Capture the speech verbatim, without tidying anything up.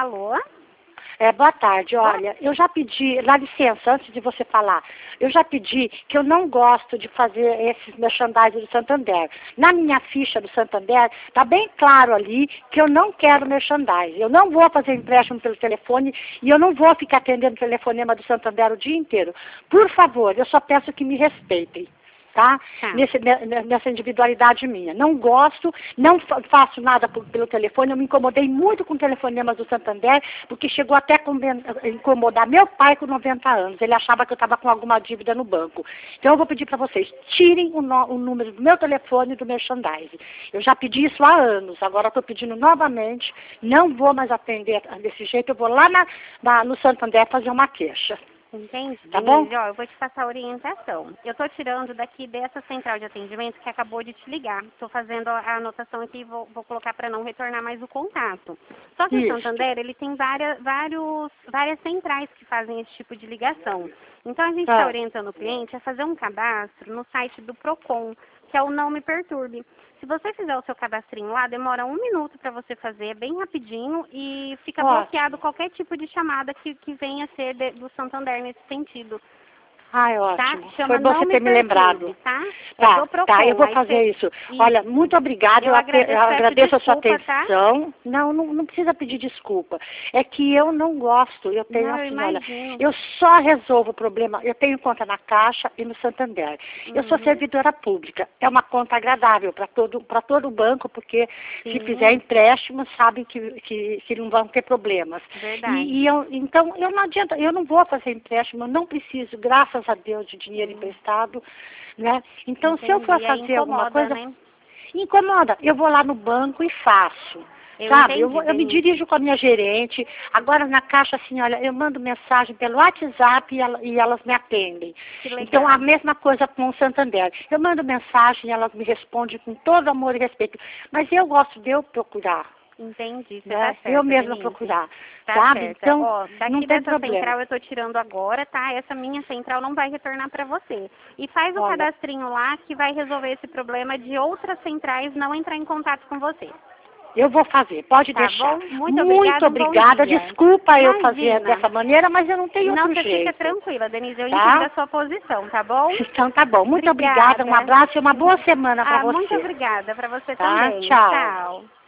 Alô? É, boa tarde, olha, eu já pedi, dá licença, antes de você falar, eu já pedi que eu não gosto de fazer esses merchandising do Santander. Na minha ficha do Santander, está bem claro ali que eu não quero merchandising. Eu não vou fazer empréstimo pelo telefone e eu não vou ficar atendendo o telefonema do Santander o dia inteiro. Por favor, eu só peço que me respeitem. Tá? Tá. Nesse, nessa individualidade minha. Não gosto, não fa faço nada por, pelo telefone, eu me incomodei muito com telefonemas do Santander, porque chegou até a incomodar meu pai com noventa anos. Ele achava que eu estava com alguma dívida no banco. Então eu vou pedir para vocês, tirem o, no, o número do meu telefone do merchandising. Eu já pedi isso há anos, agora estou pedindo novamente, não vou mais atender desse jeito, eu vou lá na, na, no Santander fazer uma queixa. Entendi. Tá bom? Denise, ó, eu vou te passar a orientação. Eu estou tirando daqui dessa central de atendimento que acabou de te ligar. Estou fazendo a anotação aqui e vou, vou colocar para não retornar mais o contato. Só que Isso. o Santander, ele tem várias, vários, várias centrais que fazem esse tipo de ligação. Então, a gente está Ah. orientando o cliente a fazer um cadastro no site do Procon, que é o Não Me Perturbe. Se você fizer o seu cadastrinho lá, demora um minuto para você fazer, é bem rapidinho, e fica Ótimo. bloqueado qualquer tipo de chamada que, que venha a ser de, do Santander nesse sentido. Ai, Tá? ótimo. Chama Foi bom Não você Me ter me Perturbe, lembrado. tá? É Tá, do Procon. tá, eu vou Aí fazer cê- isso. Isso. Olha, muito obrigada, Eu eu, ape- agradeço, eu peço agradeço a sua desculpa, tá? atenção. Não, não, não precisa pedir desculpa. É que eu não gosto, eu tenho Não, eu assim, olha, imagino. eu só resolvo o problema, eu tenho conta na Caixa e no Santander. Eu sou Uhum. servidora pública, é uma conta agradável para todo, para todo banco, porque se Sim. fizer empréstimo, sabem que, que, que não vão ter problemas. Verdade. E, e eu, então, eu não adianta, eu não vou fazer empréstimo, eu não preciso, graças a Deus, de dinheiro emprestado, né? Então, se eu for Entendi. Aí fazer alguma incomoda, coisa, né? incomoda, eu vou lá no banco e faço. Eu Sabe, eu, entendi, vou- eu me Denise. dirijo com a minha gerente, agora na Caixa, assim, olha, eu mando mensagem pelo WhatsApp e, ela- e elas me atendem. Que legal. Então, a mesma coisa com o Santander. Eu mando mensagem e elas me respondem com todo amor e respeito. Mas eu gosto de eu procurar, Entendi, você né? tá certa, Eu mesma Denise. procurar, Tá sabe? certa. Então, Ó, daqui não tem dessa problema. central eu tô tirando agora, tá? Essa minha central não vai retornar para você. E faz o Olha. cadastrinho lá que vai resolver esse problema de outras centrais não entrar em contato com você. Eu vou fazer, pode Tá deixar. bom? Muito obrigada, um bom obrigada. dia. Desculpa eu fazer Imagina. dessa maneira, mas eu não tenho Não, outro você jeito. fica tranquila, Denise. Eu Tá? entendo a sua posição, tá bom? Então tá bom. Muito Obrigada. obrigada, um abraço e uma boa semana para Ah, você. muito obrigada para você Tá? também. Tchau. Tchau.